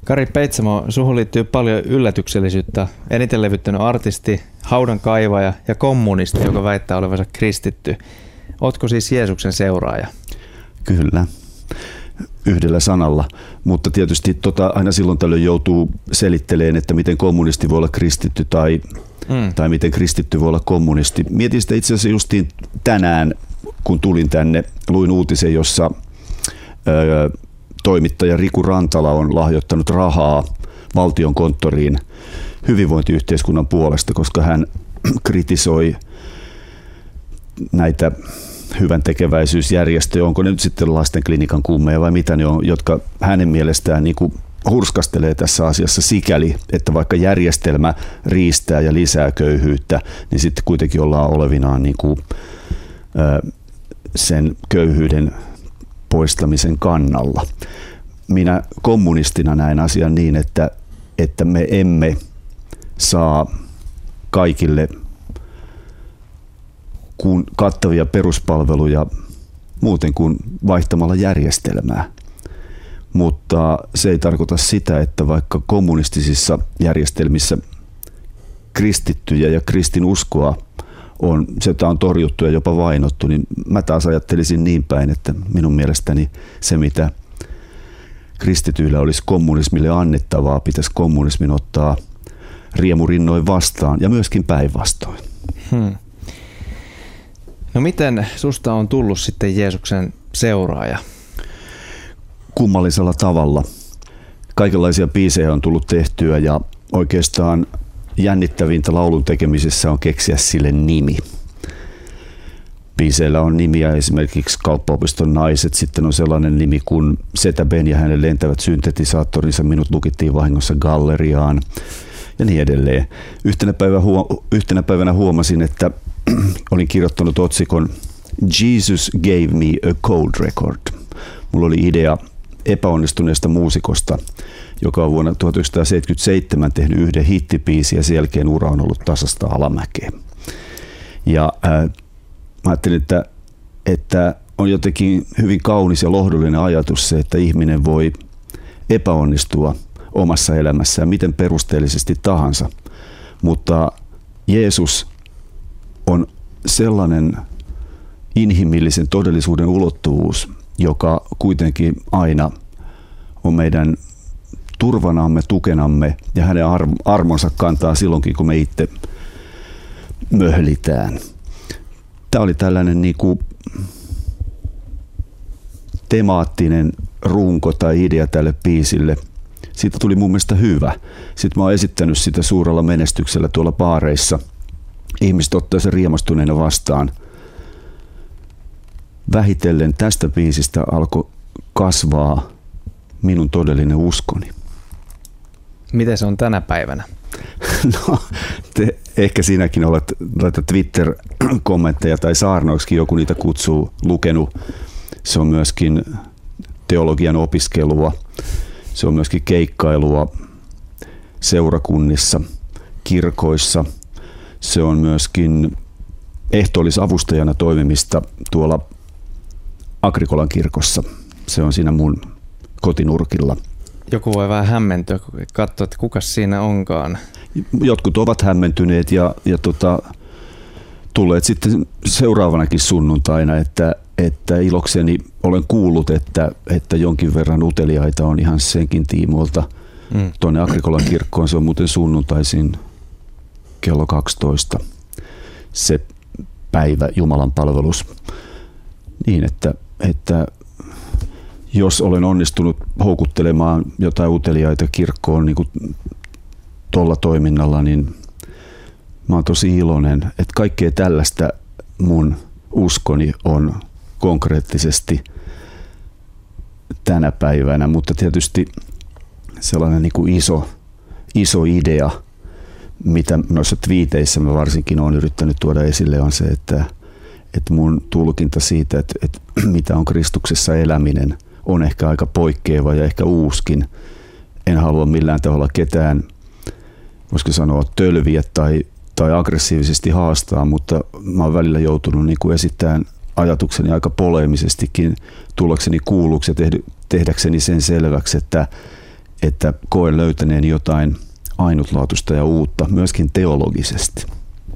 Kari Peitsamo, suhun liittyy paljon yllätyksellisyyttä. Eniten levyttänyt artisti, haudan kaivaja ja kommunisti, joka väittää olevansa kristitty. Ootko siis Jeesuksen seuraaja? Kyllä, yhdellä sanalla, mutta tietysti aina silloin tällöin joutuu selittelemään, että miten kommunisti voi olla kristitty tai miten kristitty voi olla kommunisti. Mietin sitä itse asiassa justiin tänään, kun tulin tänne, luin uutisen, jossa toimittaja Riku Rantala on lahjoittanut rahaa valtion konttoriin hyvinvointiyhteiskunnan puolesta, koska hän kritisoi näitä hyvän tekeväisyysjärjestöjä, onko ne nyt sitten lastenklinikan kummeja vai mitä ne on, jotka hänen mielestään niin kuin hurskastelee tässä asiassa sikäli, että vaikka järjestelmä riistää ja lisää köyhyyttä, niin sitten kuitenkin ollaan olevinaan niin kuin, sen köyhyyden poistamisen kannalla. Minä kommunistina näen asian niin, että me emme saa kaikille kattavia peruspalveluja muuten kuin vaihtamalla järjestelmää. Mutta se ei tarkoita sitä, että vaikka kommunistisissa järjestelmissä kristittyjä ja kristinuskoa sitä on torjuttu ja jopa vainottu, niin mä taas ajattelisin niin päin, että minun mielestäni se, mitä kristityillä olisi kommunismille annettavaa, pitäisi kommunismin ottaa riemurinnoin vastaan ja myöskin päinvastoin. No miten susta on tullut sitten Jeesuksen seuraaja? Kummallisella tavalla. Kaikenlaisia biisejä on tullut tehtyä ja oikeastaan jännittävintä laulun tekemisessä on keksiä sille nimi. Biiseillä on nimiä, esimerkiksi Kauppaopiston naiset, sitten on sellainen nimi kuin Setä Ben ja hänen lentävät syntetisaattorinsa, minut lukittiin vahingossa galleriaan ja niin edelleen. Yhtenä päivänä huomasin, että olin kirjoittanut otsikon Jesus gave me a cold record. Mulla oli idea epäonnistuneesta muusikosta, joka on vuonna 1977 tehnyt yhden hittibiisin ja sen jälkeen ura on ollut tasasta alamäkeä. Ja mä ajattelin, että on jotenkin hyvin kaunis ja lohdullinen ajatus se, että ihminen voi epäonnistua omassa elämässään miten perusteellisesti tahansa, mutta Jeesus on sellainen inhimillisen todellisuuden ulottuvuus, joka kuitenkin aina on meidän turvanamme, tukenamme ja hänen armonsa kantaa silloinkin, kun me itse möhlitään. Tämä oli tällainen niin kuin temaattinen runko tai idea tälle biisille. Siitä tuli mun mielestä hyvä. Sitten mä oon esittänyt sitä suurella menestyksellä tuolla baareissa. Ihmiset ottaa sen riemastuneena vastaan. Vähitellen tästä biisistä alkoi kasvaa minun todellinen uskoni. Miten se on tänä päivänä? No, ehkä sinäkin olet Twitter-kommentteja tai saarnoiksi joku niitä kutsuu lukenut. Se on myöskin teologian opiskelua. Se on myöskin keikkailua seurakunnissa, kirkoissa. Se on myöskin ehtoollisavustajana toimimista tuolla Agrikolan kirkossa. Se on siinä mun kotinurkilla. Joku voi vähän hämmentyä, kun katsoo, että kukas siinä onkaan. Jotkut ovat hämmentyneet ja tulleet sitten seuraavanakin sunnuntaina, että ilokseni olen kuullut, että jonkin verran uteliaita on ihan senkin tiimoilta tuonne Agrikolan kirkkoon. Se on muuten sunnuntaisin kello 12 se päivä Jumalan palvelus. Niin, että jos olen onnistunut houkuttelemaan jotain uteliaita kirkkoon niin kuin tuolla toiminnalla, niin mä oon tosi iloinen, että kaikkea tällaista mun uskoni on konkreettisesti tänä päivänä, mutta tietysti sellainen niin kuin iso idea, mitä noissa twiiteissä mä varsinkin olen yrittänyt tuoda esille, on se, että mun tulkinta siitä, että mitä on Kristuksessa eläminen, on ehkä aika poikkeava ja ehkä uuskin. En halua millään tavalla ketään, voisiko sanoa, tölviä tai aggressiivisesti haastaa, mutta mä oon välillä joutunut niin kuin esittämään ajatukseni aika poleemisestikin tullakseni kuulluksi ja tehdäkseni sen selväksi, että että koen löytäneen jotain ainutlaatuista ja uutta, myöskin teologisesti.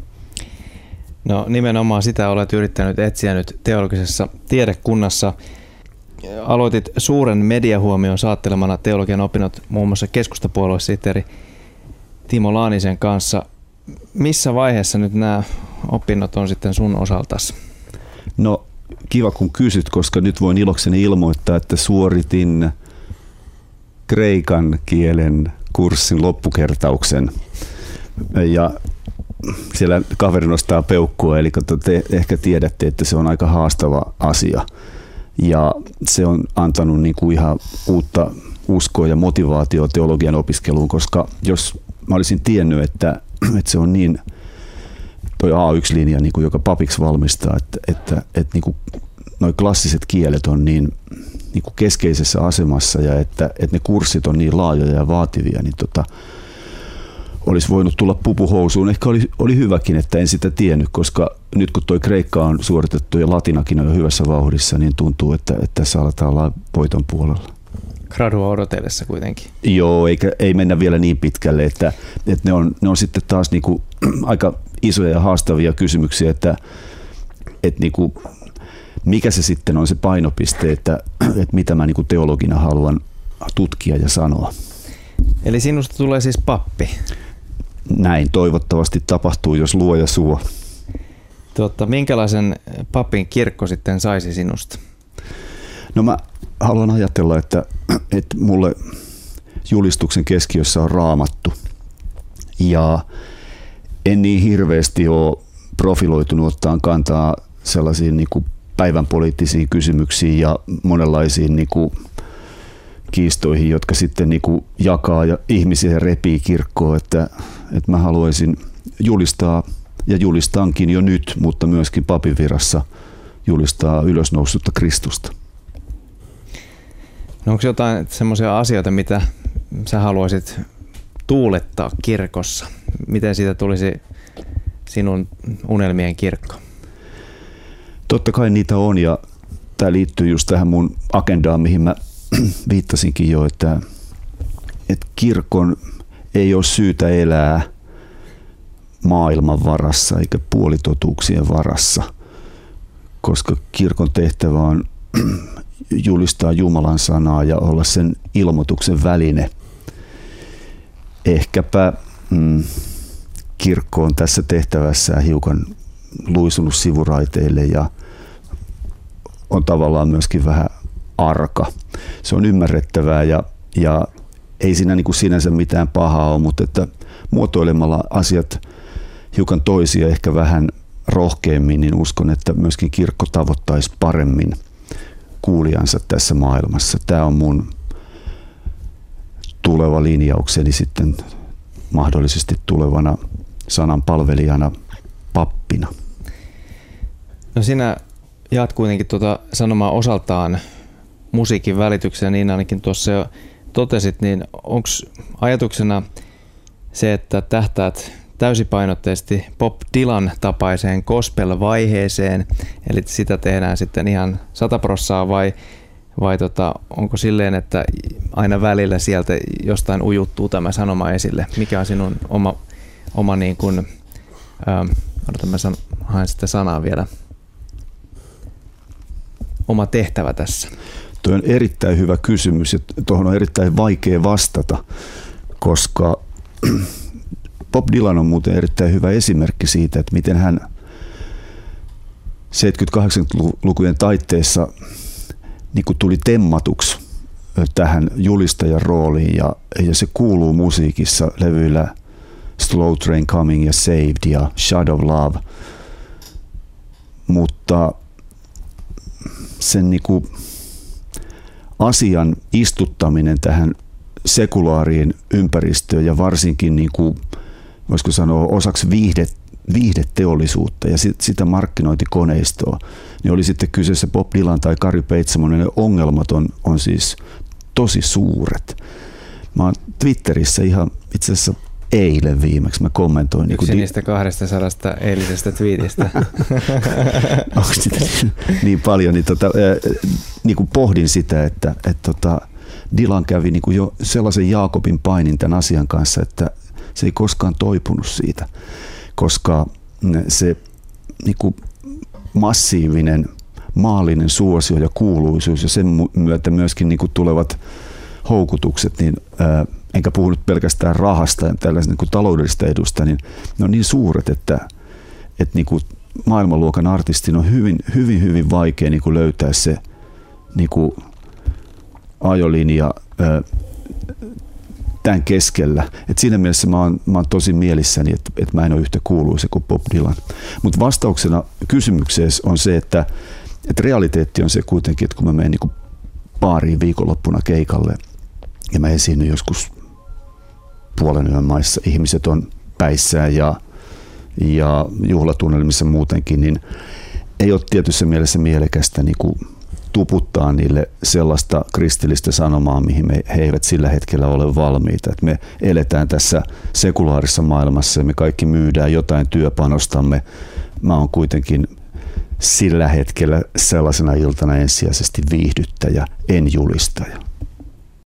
No nimenomaan sitä olet yrittänyt etsiä nyt teologisessa tiedekunnassa. Aloitit suuren mediahuomion saattelemana teologian opinnot muun muassa keskustapuoluesihteeri Timo Laanisen kanssa. Missä vaiheessa nyt nämä opinnot on sitten sun osaltasi? No kiva kun kysyt, koska nyt voin ilokseni ilmoittaa, että suoritin kreikan kielen kurssin loppukertauksen. Ja siellä kaveri nostaa peukkua, eli te ehkä tiedätte, että se on aika haastava asia. Ja se on antanut niin kuin ihan uutta uskoa ja motivaatiota teologian opiskeluun, koska jos mä olisin tiennyt, että se on niin toi A1-linja, niin kuin joka papiksi valmistaa, että niin kuin noi klassiset kielet on niin kuin keskeisessä asemassa ja että ne kurssit on niin laajoja ja vaativia, niin olisi voinut tulla pupuhousuun. Ehkä oli hyväkin, että en sitä tiennyt, koska nyt kun toi kreikka on suoritettu ja latinakin on jo hyvässä vauhdissa, niin tuntuu, että tässä aletaan olla voiton puolella. Gradua odotellessa kuitenkin. Joo, ei mennä vielä niin pitkälle, että ne on sitten taas niinku aika isoja ja haastavia kysymyksiä, että niinku, mikä se sitten on se painopiste, että mitä mä niinku teologina haluan tutkia ja sanoa. Eli sinusta tulee siis pappi? Näin toivottavasti tapahtuu, jos luoja suo. Minkälaisen papin kirkko sitten saisi sinusta? No mä haluan ajatella, että mulle julistuksen keskiössä on Raamattu. Ja en niin hirveästi ole profiloitunut ottaan kantaa sellaisiin niin kuin päivän poliittisiin kysymyksiin ja monenlaisiin niin kuin kiistoihin, jotka sitten niin kuin jakaa ja ihmisiä repii kirkkoa, että mä haluaisin julistaa ja julistankin jo nyt, mutta myöskin papin virassa julistaa ylösnoussutta Kristusta. No onko jotain semmoisia asioita, mitä sä haluaisit tuulettaa kirkossa? Miten siitä tulisi sinun unelmien kirkko? Totta kai niitä on ja tämä liittyy just tähän mun agendaan, mihin mä viittasinkin jo, että kirkon ei ole syytä elää maailman varassa eikä puolitotuuksien varassa, koska kirkon tehtävä on julistaa Jumalan sanaa ja olla sen ilmoituksen väline. Ehkäpä kirkko on tässä tehtävässään hiukan luisunut sivuraiteille ja on tavallaan myöskin vähän arka. Se on ymmärrettävää ja ei siinä niin kuin sinänsä mitään pahaa ole, mutta että muotoilemalla asiat hiukan toisia ehkä vähän rohkeammin, niin uskon, että myöskin kirkko tavoittaisi paremmin kuulijansa tässä maailmassa. Tämä on mun tuleva linjaukseni sitten mahdollisesti tulevana sanan palvelijana pappina. No sinä jaat kuitenkin sanomaa osaltaan musiikin välityksellä, niin ainakin tuossa jo totesit, niin onko ajatuksena se, että tähtäät täysipainotteisesti Bob Dylan tapaiseen gospel-vaiheeseen, eli sitä tehdään sitten ihan 100% vai onko silleen, että aina välillä sieltä jostain ujuttuu tämä sanoma esille? Mikä on sinun oma niin kuin, odotan, mä haen sitä sanaa vielä, oma tehtävä tässä? Tuo on erittäin hyvä kysymys ja tuohon on erittäin vaikea vastata, koska Bob Dylan on muuten erittäin hyvä esimerkki siitä, että miten hän 70-80-lukujen taitteessa niin kuin tuli temmatuksi tähän julistajan rooliin ja se kuuluu musiikissa levyillä Slow Train Coming ja Saved ja Shot of Love, mutta sen niin kuin asian istuttaminen tähän sekulaariin ympäristöön ja varsinkin niin kuin, voisiko sanoa osaksi viihdeteollisuutta ja sitä markkinointikoneistoa, niin oli sitten kyseessä Bob Dylan tai Kari Peitsamon, ne ongelmat on siis tosi suuret. Mä oon Twitterissä ihan itse asiassa eilen viimeksi mä kommentoin. Yksi niistä 200 eilisestä twiitistä. Onko sitä niin paljon, niin, niin kuin pohdin sitä, että Dylan kävi niin kuin jo sellaisen Jaakobin painin tämän asian kanssa, että se ei koskaan toipunut siitä, koska se niin kuin massiivinen maallinen suosio ja kuuluisuus ja sen myötä myöskin niin kuin tulevat houkutukset, niin enkä puhu nyt pelkästään rahasta ja tällaisesta niin kuin taloudellisesta edusta, niin ne on niin suuret, että niin kuin maailmanluokan artistin on hyvin vaikea niin kuin löytää se niin kuin ajolinja tämän keskellä. Et siinä mielessä mä oon tosi mielissäni, että mä en ole yhtä kuuluisa kuin Bob Dylan. Mutta vastauksena kysymykseen on se, että realiteetti on se kuitenkin, että kun mä menen niin baariin viikonloppuna keikalle ja mä esiinnyn joskus puolen yön maissa, ihmiset on päissään ja juhlatunnelmissa muutenkin, niin ei ole tietyssä mielessä mielekästä niin kuin tuputtaa niille sellaista kristillistä sanomaa, mihin he eivät sillä hetkellä ole valmiita. Et me eletään tässä sekulaarissa maailmassa ja me kaikki myydään jotain työpanostamme. Mä oon kuitenkin sillä hetkellä sellaisena iltana ensisijaisesti viihdyttäjä, en julistaja.